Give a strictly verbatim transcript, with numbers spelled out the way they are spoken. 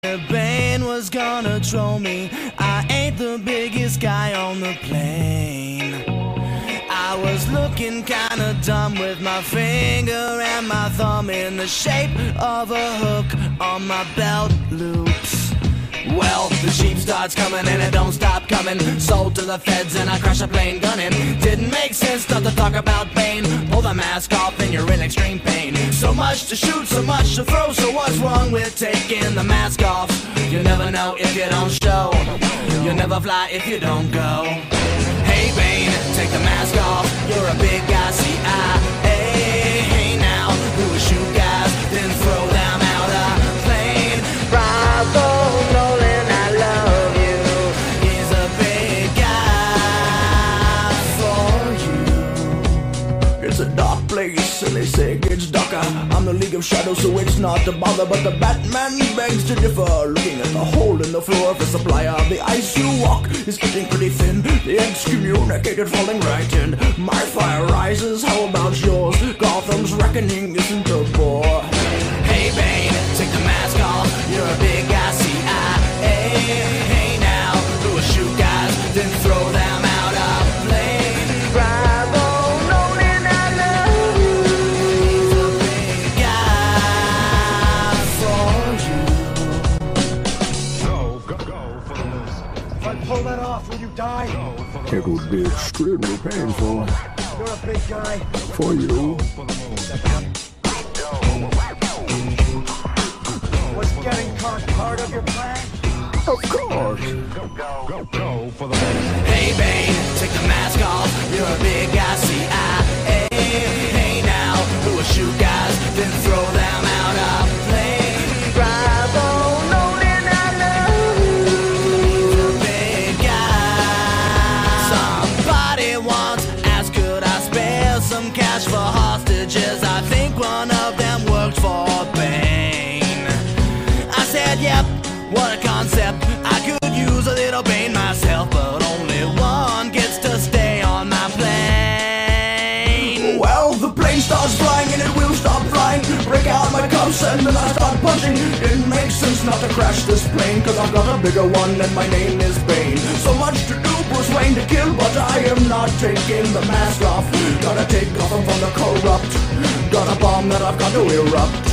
Bane was gonna troll me. I ain't the biggest guy on the plane. I was looking kinda dumb with my finger and my thumb in the shape of a hook on my belt loops. Well, the sheep starts coming and it don't stop coming. Sold to the feds and I crash a plane gunning. Didn't make sense not to talk about Bane. Pull the mask off and you're in extreme pain. So much to shoot, so much to throw. So what's wrong with taking the mask off? You never know if you don't show. You'll never fly if you don't go. Hey Bane, take the mask off. You're a big guy, C I A. Hey now, who will shoot guys, then throw them out a plane? Bravo, Nolan, I love you. He's a big guy for you. It's a dark place and they say it gets darker. I'm the League of Shadows, so it's not a bother. But the Batman begs to differ. Looking at the hole in the floor of the supply of the ice you walk is getting pretty thin. The excommunicated falling right in. My fire rises, how about yours? Gotham's reckoning isn't a bore. Hey Bane, take the mask off. You're a big guy, C I A. Hey now, who will shoot guys, then throw them out of plane? Bravo, Nolan, I love you. He's a big guy for you. Go, go, go for the moose. If I pull that off, will you die? It would be extremely painful You're a big guy. for you. For the moose. Was getting caught part of your plan? Of course. Go, go, go, go for the moose. Hey Bane, take the mask off. You're a big guy, C I A. Hey now, who will shoot guys, then throw them out of plane? Bravo, Nolan, I love you. He's a big guy. Somebody once asked, could I spare some cash for hostages? I think one of them worked for Bane. I said, yep, what a concept. I could use a little Bane myself, but only one gets to stay on my plane. Well, the plane starts flying and it will stop flying. Break out my cuffs and then I start punching. It makes sense not to crash this plane, cause I've got a bigger one and my name is Bane. So much to do, Bruce Wayne to kill, but I am not taking the mask off. Gotta take Gotham from the corrupt. Got a bomb that I've got to erupt.